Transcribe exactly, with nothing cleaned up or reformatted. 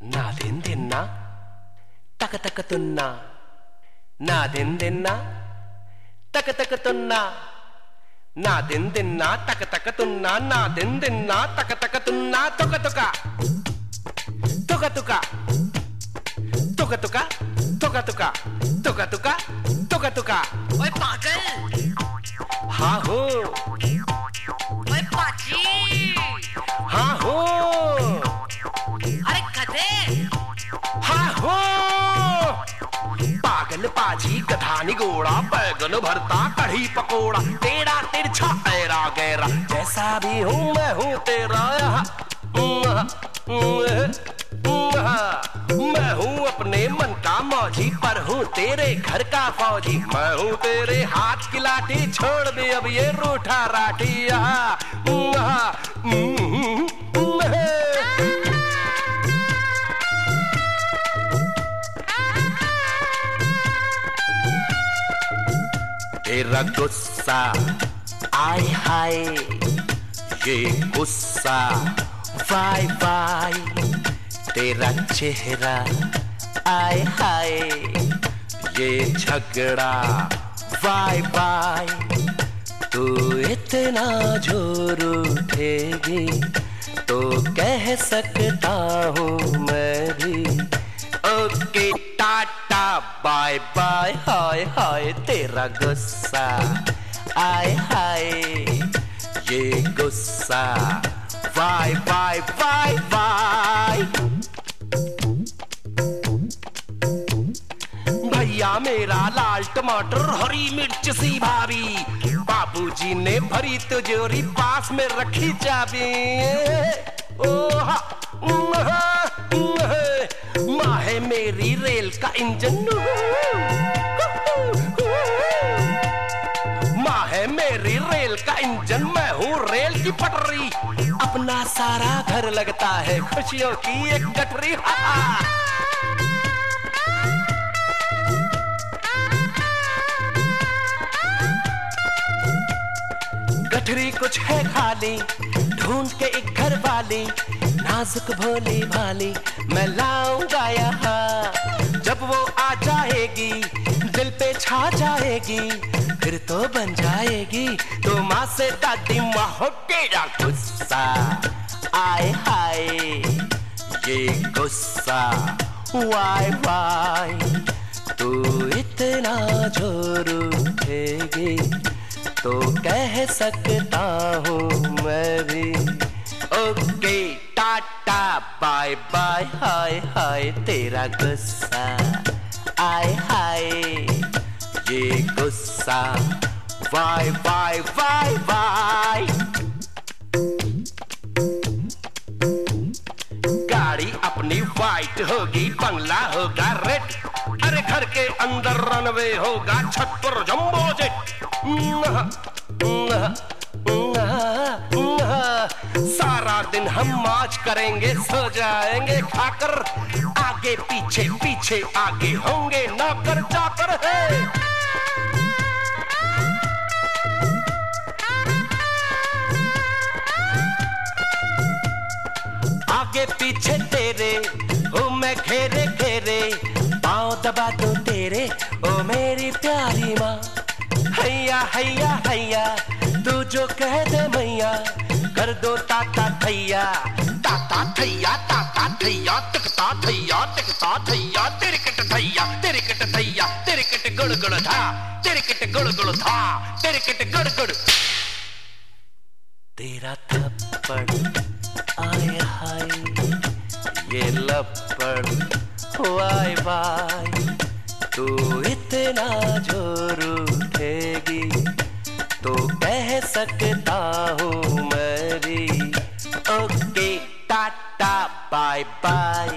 na din din na taka taka tunna na din din na taka taka tunna na din din na taka taka tunna na din din na taka taka tunna tuka tuka tuka tuka tuka tuka tuka tuka tuka tuka tuka tuka ओए पागल हाँ हो ओए पाची हाँ हो अरे गधे हाँ हो पागल पाजी गधा निगोड़ा बैगन भरता कढ़ी पकोड़ा टेढ़ा तिरछा ऐरा गैरा जैसा भी हूँ मैं हूँ तेरा मैं हूँ अपने मन का मौजी पर हूँ तेरे घर का फौजी मैं हूँ तेरे हाथ की लाठी छोड़ दे अब ये रूठा राठी तेरा गुस्सा आय हाय ये गुस्सा वाय वाय तेरा चेहरा आय हाय ये झगड़ा वाय वाय तू इतना जोर उठेगी तो कह सकता हूँ मैं भी okay tata bye bye hi hi तेरा गुस्सा आय हाय ये गुस्सा वाय वाय वाय वाय भैया मेरा लाल टमाटर हरी मिर्च सी भाभी बाबूजी ने भरी तिजोरी पास में रखी चाबी ओह माँ है मेरी रेल का इंजन माँ है मेरी रेल का इंजन मैं हूँ रेल की पटरी अपना सारा घर लगता है खुशियों की एक गठरी गठरी कुछ है खाली ढूंढ के एक घर वाली नाजुक भोली भाली मैं लाऊंगा यहाँ जब वो आ जाएगी दिल पे छा जाएगी फिर तो बन जाएगी तो माँ से दादी माँ हो तेरा गुस्सा आए हाय ये गुस्सा वाय वाय तू इतना जोर उठेगी तो कह सकता हूँ मैं भी okay tata bye bye hi hi तेरा गुस्सा आय हाय ये गुस्सा वाय वाय वाय वाय गाड़ी अपनी वाइट होगी बंगला होगा रेड अरे घर के अंदर रनवे होगा छत पर जंबो जेट सारा दिन हम मौज करेंगे सो जाएंगे खाकर आगे पीछे पीछे आगे होंगे नौकर चाकर है आगे पीछे तेरे ओ मैं घेरे घेरे पाँव दबा दो तेरे ओ मेरी प्यारी माँ हैया हैया हैया तू जो कह दे मैया कर दो ताता थैया ताता थैया ताता थैया टिकता थैया टिकता थैया तेरे कट थैया तेरे कट थैया तेरे कट गुड़ गुड़ था तेरे कट गुड़ गुड़ था तेरे कट गुड़ गुड़ तेरा थप्पड़ आय हाय ये लपड़ वाय वाय तू इतना जोर उठेगी तो कह सकता हूँ मैं भी ओके टाटा बाय बाय